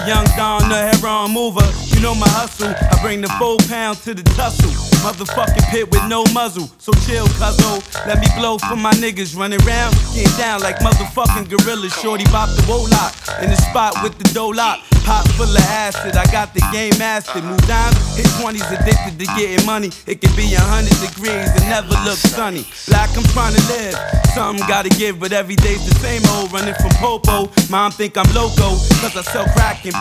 Young Don, the heron mover. You know my hustle. I bring the 4 pound to the tussle. Motherfucking pit with no muzzle. So chill, cuzzo. Let me blow for my niggas running around, getting down like motherfucking gorillas. Shorty bop the Wolop in the spot with the Dolop. Pot full of acid, I got the game mastered. Move down, hit 20s addicted to getting money. It can be 100 degrees and never look sunny. Like I'm trying to live, something gotta give, but every day's the same old. Running from Popo, mom think I'm loco, cause I sell crack and